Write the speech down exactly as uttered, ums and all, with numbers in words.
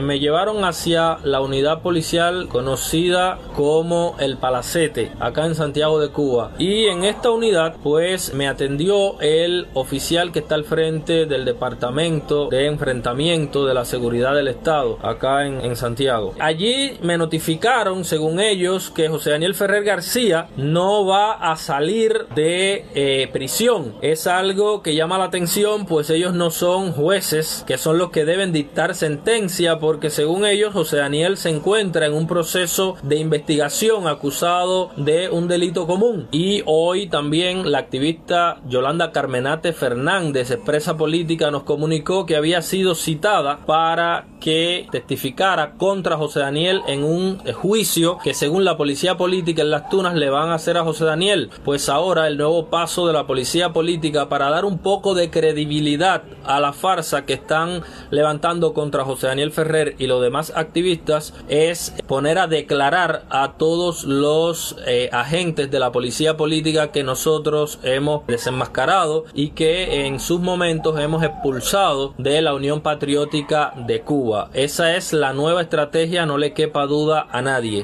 Me llevaron hacia la unidad policial conocida como El Palacete, acá en Santiago de Cuba. Y en esta unidad, pues, me atendió el oficial que está al frente del Departamento de Enfrentamiento de la Seguridad del Estado, acá en, en Santiago. Allí me notificaron, según ellos, que José Daniel Ferrer García no va a salir de eh, prisión. Es algo que llama la atención, pues ellos no son jueces, que son los que deben dictar sentencia, porque según ellos José Daniel se encuentra en un proceso de investigación acusado de un delito común. Y hoy también la activista Yolanda Carmenate Fernández, expresa política, nos comunicó que había sido citada para que testificara contra José Daniel en un juicio que según la policía política en Las Tunas le van a hacer a José Daniel. Pues ahora el nuevo paso de la policía política para dar un poco de credibilidad a la farsa que están levantando contra José Daniel Ferrer y los demás activistas es poner a declarar a todos los eh, agentes de la policía política que nosotros hemos desenmascarado y que en sus momentos hemos expulsado de la Unión Patriótica de Cuba. Esa es la nueva estrategia, no le quepa duda a nadie.